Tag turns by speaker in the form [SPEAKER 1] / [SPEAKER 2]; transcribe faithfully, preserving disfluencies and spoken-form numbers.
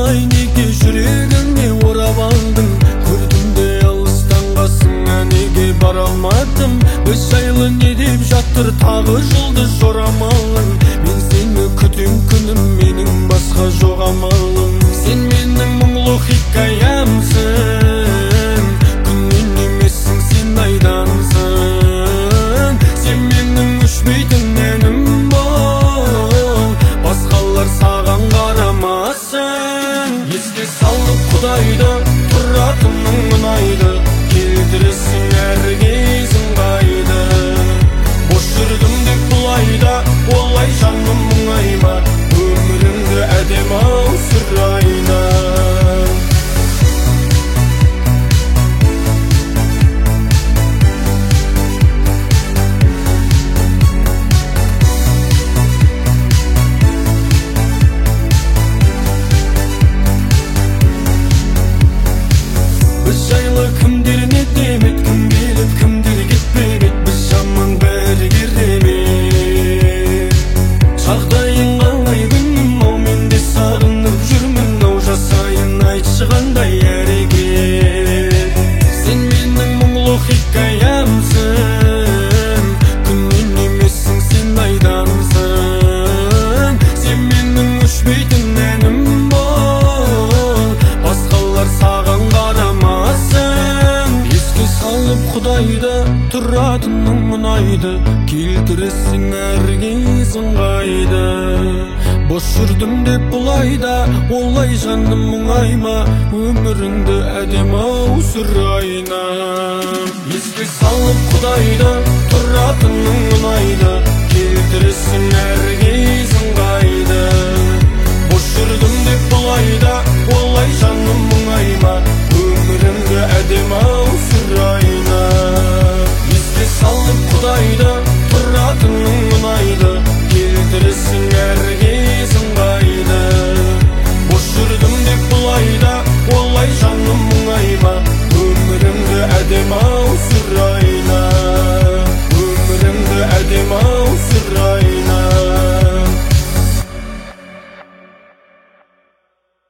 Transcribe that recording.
[SPEAKER 1] Ай неге жүрегіңе орап алдың, көрдім де алыстан қасыңа неге бара алмадым. Біз жайлы не деп жатыр тағы жұлдыз жорамалың. Мен сені күтем күнім, менің басқа жоқ амалым. Сен менің мұңлы хикаямсың, күннен емессің, сен айдансың. Сен менің өшпейтін әнім бол, басқалар саған қарамасын. Еске салып Құдайды, тұратының ұнайды, келтіресің әр кез ыңғайды. Бош жүрдім деп бұлайда, олай жаным мұңайма, өміріңді әдем-ау сүрайна. Біз жайлы кімдер не демет, кім келіп кімдер кетпемет, біз жаман бәрі керемет. Жағдайың қалай күнім, ау мен де сағынып жүрмін, ау жасайын айтшы қандай әрекет. Сен менің мұңлы хикаямсың, күннен емессің, сен айдансың. Сен менің өшпейтін әнім бол, басқалар саған қарамасын. Еске салып Құдайды, тұратының ұнайды, келтіресің әр кез ыңғайды. Бош жүрдім деп бұлайда, олай жаным мұңайма, өміріңді әдем-ау сүрайна. Еске салып Құдайды, тұратының ұнайды, келтіресің әр кез